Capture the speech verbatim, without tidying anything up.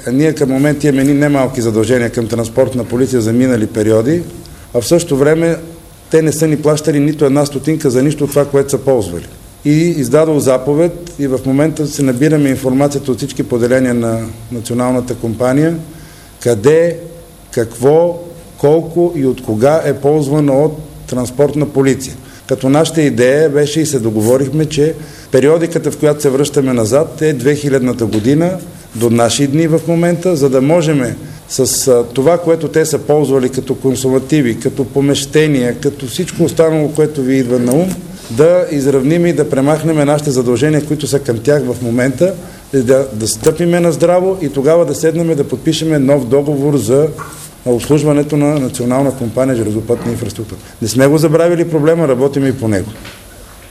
ние към момент имаме немалки задължения към Транспортна полиция за минали периоди, а в същото време те не са ни плащали нито една стотинка за нищо от това, което са ползвали. И издадох заповед и в момента се набираме информацията от всички поделения на националната компания, къде, какво, колко и от кога е ползвано от Транспортна полиция. Като нашата идея беше и се договорихме, че периодиката, в която се връщаме назад, е две хилядната година до наши дни в момента, за да можем с а, това, което те са ползвали като консумативи, като помещения, като всичко останало, което ви идва на ум, да изравним и да премахнем нашите задължения, които са към тях в момента, да, да стъпиме на здраво и тогава да седнем да подпишеме нов договор за обслужването на Национална компания железопътна инфраструктура. Не сме го забравили проблема, работим и по него.